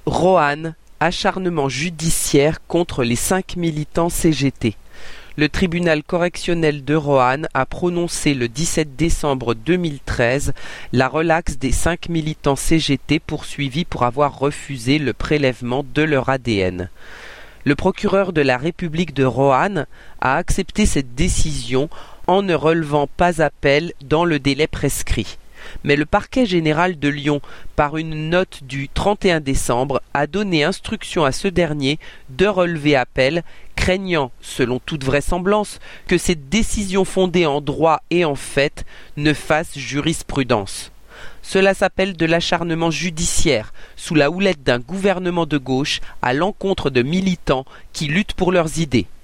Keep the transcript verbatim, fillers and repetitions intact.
Roanne, acharnement judiciaire contre les cinq militants C G T. Le tribunal correctionnel de Roanne a prononcé le dix-sept décembre deux mille treize la relaxe des cinq militants C G T poursuivis pour avoir refusé le prélèvement de leur A D N. Le procureur de la République de Roanne a accepté cette décision en ne relevant pas appel dans le délai prescrit. Mais le parquet général de Lyon, par une note du trente et un décembre, a donné instruction à ce dernier de relever appel, craignant, selon toute vraisemblance, que cette décision fondée en droit et en fait ne fasse jurisprudence. Cela s'appelle de l'acharnement judiciaire, sous la houlette d'un gouvernement de gauche à l'encontre de militants qui luttent pour leurs idées.